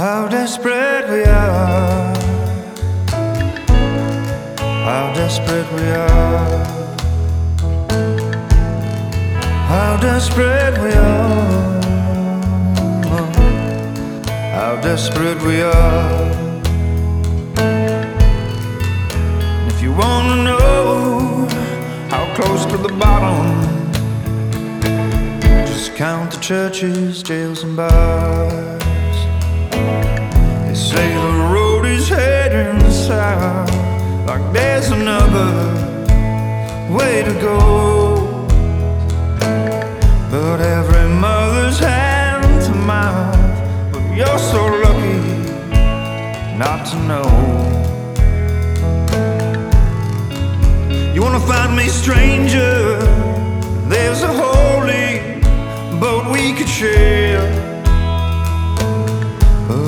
How desperate we are, how desperate we are, how desperate we are, how desperate we are. And if you wanna know how close to the bottom, just count the churches, jails and bars. They say the road is heading south, like there's another way to go. But every mother's hand to mouth, but you're so lucky not to know. You wanna find me, stranger? There's a holy boat we could share.